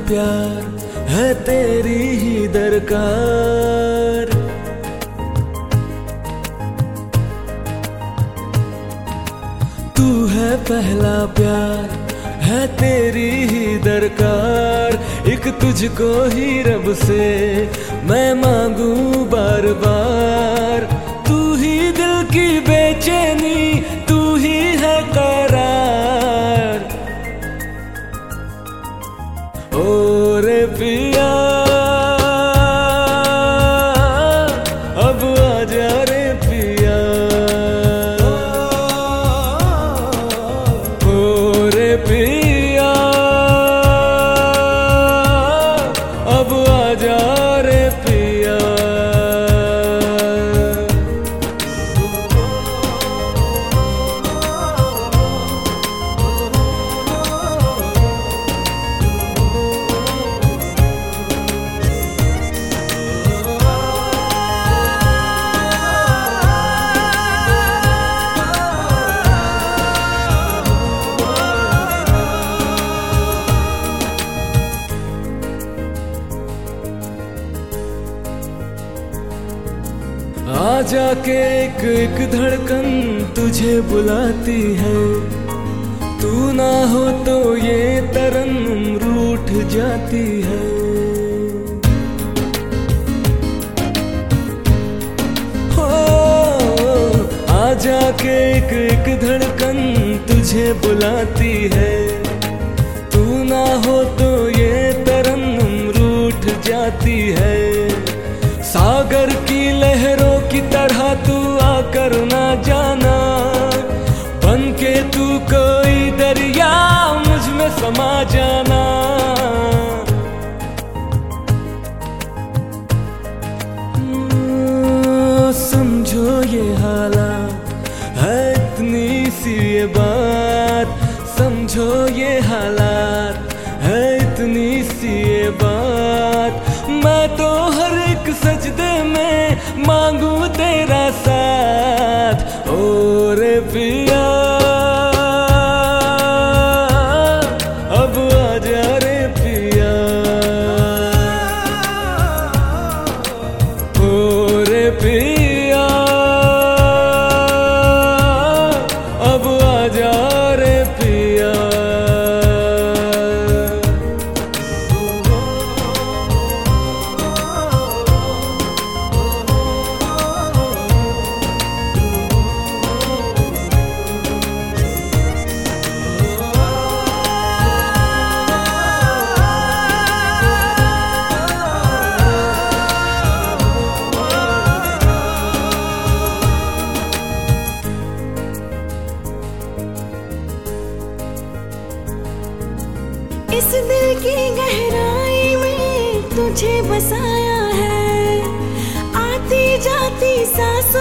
प्यार है तेरी ही दरकार। तू है पहला प्यार है तेरी ही दरकार। एक तुझको ही रब से मैं मांगू बार बार। तू ही दिल की बेचैनी, तू ही है करार। ओ रे पिया अब आजा रे पिया। ओ रे पिया अब आजा रे पिया। आजा के एक एक धड़कन तुझे बुलाती है। तू ना हो तो ये तरन्नुम रूठ जाती है। हो आजा के एक एक धड़कन तुझे बुलाती है। तू ना हो तो ये तरन्नुम रूठ जाती है। सागर की लहरों की तरह तू आकर ना जाना। बन के तू कोई दरिया मुझ में समा जाना। समझो ये हालात है इतनी सी ये बात। समझो ये हालात है इतनी सी ये बात। मैं तो हर एक सजदे में मांगू तेरा साथ। ओ रे पिया अब आजा रे पिया। ओ रे पिया अब आजा रे पिया। इस दिल की गहराई में तुझे बसाया है। आती जाती सांसों